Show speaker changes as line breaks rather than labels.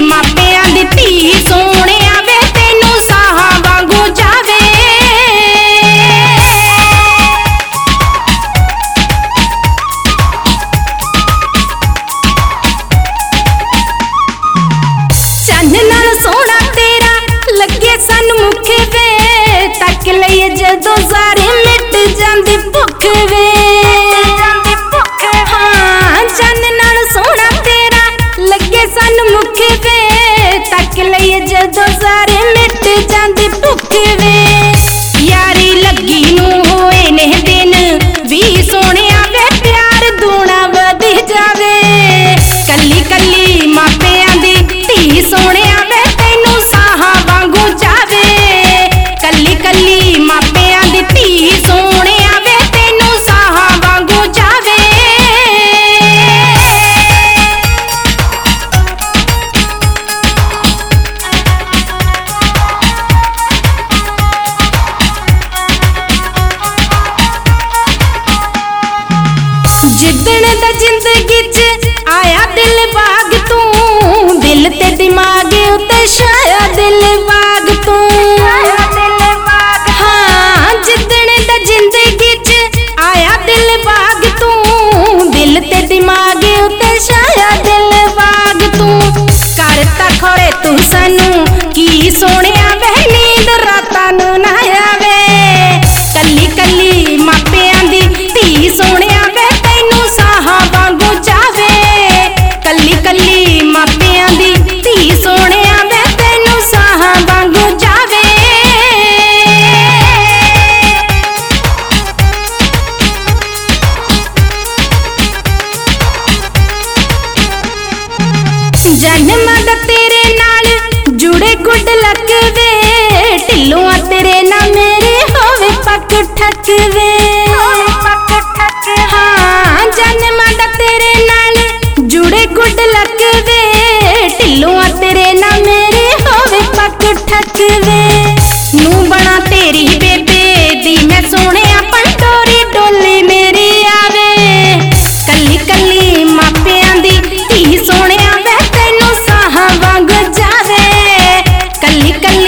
मापियां दी धी सोहणिया वे तैनूं साहां वांगू जावे। चंद नाल सोहणा तेरा लगे सनमुख वे, तक लईए जदों सारे मिट जांदी भुख वे। हाँ चंद नाल सोहणा तेरा लगे सनमुख वे, तक लईए जदों सारे मिट जांदी भुख वे। यारी लगी नूं होए ने दिन वी सोहणिया वे प्यार दूना वधी जावे। कल्ली कल्ली मापियां दी धी सोहणिया वे तैनूं साहां वांगू जावे। कल्ली कल्ली मापियां दी धी सोहणिया वे तैनूं साहां वांगू जावे। जिदण दा जिंदगी च आया दिल बाग तू, दिल ते दिमाग उत्ते छाया दिल बाग तू। हाँ जिदण दा जिंदगी च आया दिल बाग तू, दिल ते दिमाग उत्ते छाया दिल बाग तू। करता खोड़े तू सानू की सोहणिया वे नींद रातां नूं ना आवे। कल्ली कल्ली मापियां दी धी सोहणिया वे तैनूं साहां वांगू जावे। कल्ली कल्ली मापियां दी धी सोहणिया वे तैनूं साहां वांगू जावे। जन्म दा तेरे नाल जुड़े गुड लक वे, ढिल्लों आ तेरे ना मेरे होवे पक ठक वे। हाँ जन्म दा तेरे नाल जुड़े गुड लक वे, ढिल्लों आ तेरे ना मेरे होवे पक ठक वे। नूं बना तेरी बेबे दी मैं सोहणिया पंडोरी डोली मेरी आवे। कल्ली कल्ली मापियां दी धी सोहणिया वे तैनूं साहां वांग जावे। कल्ली कल्ली